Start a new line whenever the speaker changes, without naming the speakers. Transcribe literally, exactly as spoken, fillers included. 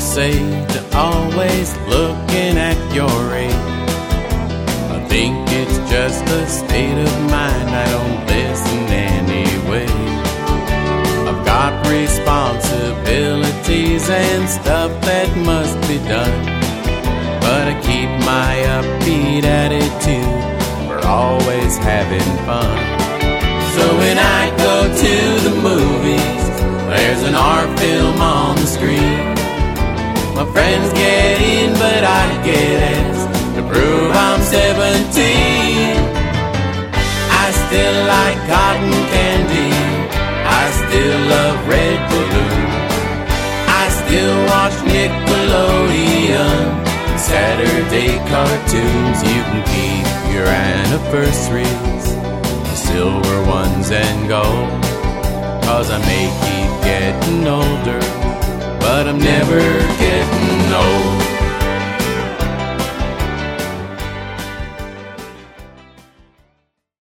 say to always looking at your age. I think it's just a state of mind, I don't listen anyway. I've got responsibilities and stuff that must be done, but I keep my upbeat attitude for always having fun. So when I go to the movies, there's an art film on the screen. My friends get in, but I get asked to prove I'm seventeen. I still like cotton candy, I still love Red Balloon, I still watch Nickelodeon, Saturday cartoons. You can keep your anniversaries, the silver ones and gold, 'cause I may keep getting older, but I'm never getting old.